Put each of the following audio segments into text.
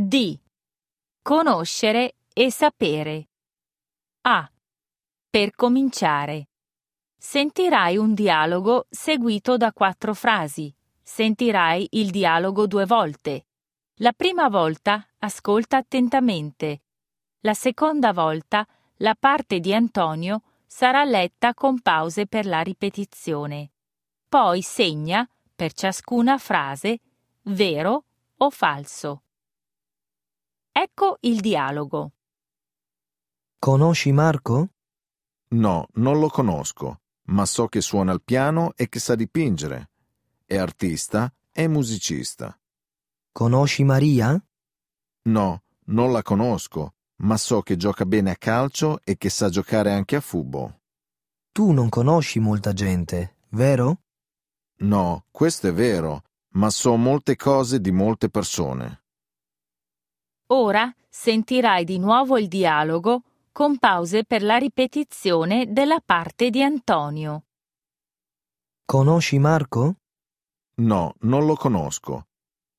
D. Conoscere e sapere. A. Per cominciare. Sentirai un dialogo seguito da 4 frasi. Sentirai il dialogo 2 volte. La prima volta ascolta attentamente. La seconda volta la parte di Antonio sarà letta con pause per la ripetizione. Poi segna, per ciascuna frase, vero o falso. Ecco il dialogo. Conosci Marco? No, non lo conosco, ma so che suona il piano e che sa dipingere. È artista e musicista. Conosci Maria? No, non la conosco, ma so che gioca bene a calcio e che sa giocare anche a football. Tu non conosci molta gente, vero? No, questo è vero, ma so molte cose di molte persone. Ora sentirai di nuovo il dialogo con pause per la ripetizione della parte di Antonio. Conosci Marco? No, non lo conosco,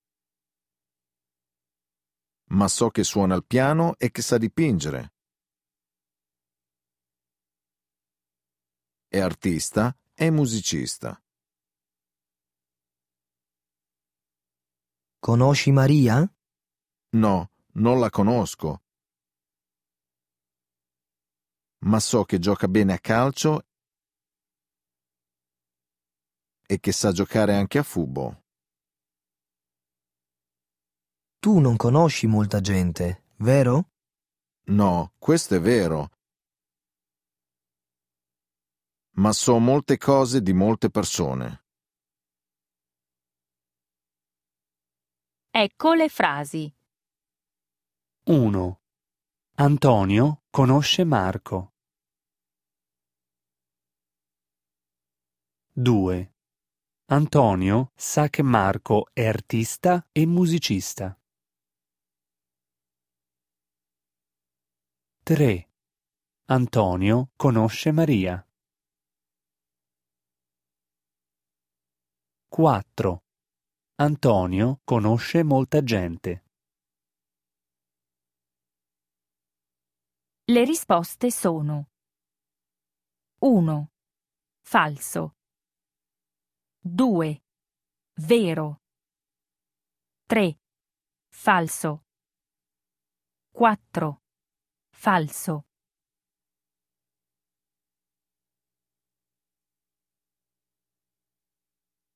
ma so che suona il piano e che sa dipingere. È artista e musicista. Conosci Maria? No, non la conosco, ma so che gioca bene a calcio e che sa giocare anche a football. Tu non conosci molta gente, vero? No, questo è vero, ma so molte cose di molte persone. Ecco le frasi. 1. Antonio conosce Marco. 2. Antonio sa che Marco è artista e musicista. 3. Antonio conosce Maria. 4. Antonio conosce molta gente. Le risposte sono: 1. Falso. 2. Vero. 3. Falso. 4. Falso.